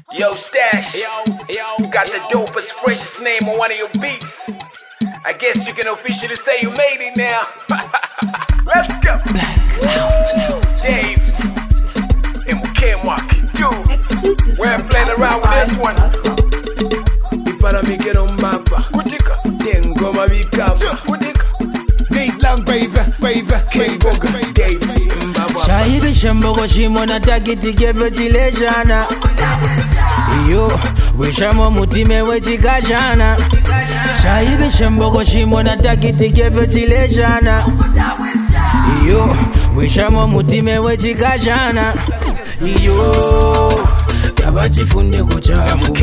Yo, Stash. Yo, got the dopest, freshest name on one of your beats. I guess you can officially say you made it now. Let's go. Dave. MK Mark. Exclusive. We're playing around with this one. Para mi quiero un mapa. Kutika. Tengo ma bikapa. Kutika. Knees long, baby. Dave. Shaibi shamboko shimo na takiti kefe chileshana. Iyo, wishamo mutime wechikashana. Shaibi shamboko shimo na takiti kefe chileshana. Iyo, wishamo mutime wechikashana. Iyo, tabachifunde kuchafu.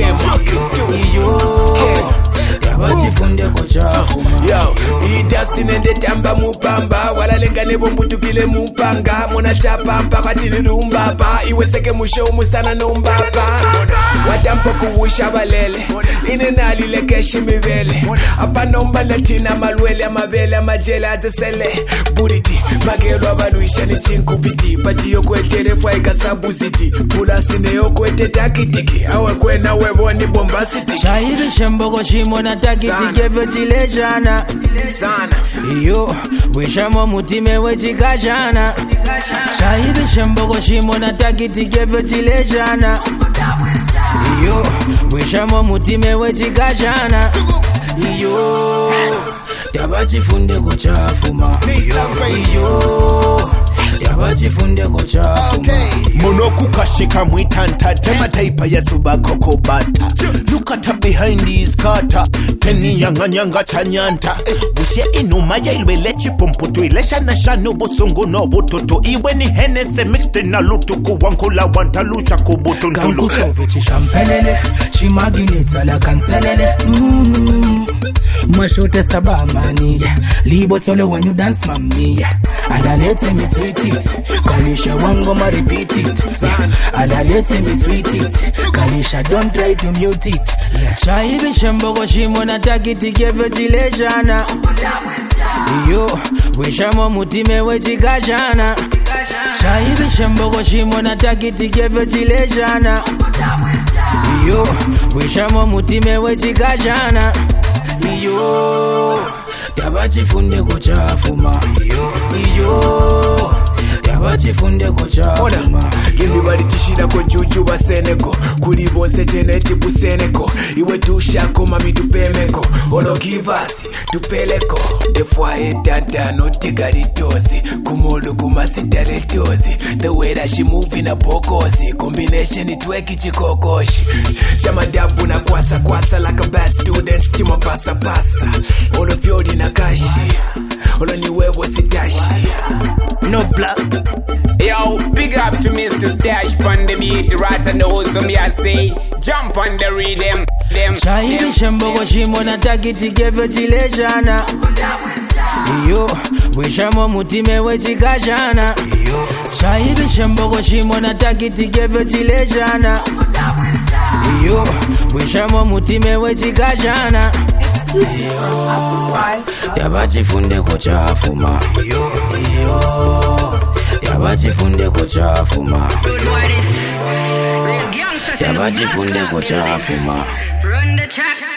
Iyo, tabachifunde kuchafu. Yo, idasi nende tamba mupamba. Wala lenga nebo mbutukile mupanga. Muna chapamba katili lumbaba. Iwe seke musho umusana numbaba. Watampo kuwisha balele. Ine nali leke shimivele. Apa nomba latina malwele. Amabele amajele azesele. Buriti, magelo abaluisha ni chinkupiti. Pati yo kwetele fwa ikasabu ziti. Pula sine yo kwete takitiki. Awe kwena weboni bombasiti. Shaibi shamboko shimo na takiti kefe chileshana. Sana. Iyo, wishamo mutime wechikashana. Shaibi shamboko shimo na takiti kefe chileshana. Iyo, wishamo mutime wechikashana. Iyo, tabachifunde kuchafuma. Iyo, tabachifunde kuchafuma. Monoku kashika mwitanta tema taipa ya subako kobata. Look at up behind these kata. Teni yanga chanyanta. Bushe inuma ya ilwele chipomputu. Ilesha na shanu bosungu no bototo. Iwe ni henese mixed na lutuku. Wankula wanta lucha kubutu ntulu. Kanku sovichi shampelele. Shimaginita la kanselele. Mashote sabamani. Libo tole when you dance mami. Adalete me tweet it. Kalisha wango ma repeat it. Adalete me tweet it. Kalisha don't try to mute it. Shaibi shamboko shimo na takiti kefe chileshana. Iyo, wishamo mutime wechikashana. Shaibi shamboko shimo na takiti kefe chileshana. Iyo, wishamo mutime wechikashana. Iyo, tabachifunde kuchafuma. Iyo, tabachifunde kuchafuma. Gimbi balitishira ko juju baseneko. Kuli bonse cheneti buseneko. Iwe tushako mami tupemeko. Olo give us tupeleko. Defwa etanta no tigalitosi. Kumolu kumasitale tosi. The way that she move in a bokosi. Combination itweki chikokoshi. Chamadabu na kwasa like a bad student. Chima pasa. Olo fyodi na kashi. Olo ni wewe sitashi. No black. Yo, big up to Mr. Stash on the beat, right and the wholesome, I say, jump on the rhythm, them. Shaibi shamboko shimo na takiti kefe chileshana. Iyo, wishamo mutime wechikashana. Shaibi shamboko shimo na takiti kefe chileshana. Iyo, wishamo mutime wechikashana. Tabachifunde kuchafuma. Iyo, tabachifunde kuchafuma. Tabachifunde kuchafuma. Run the chat.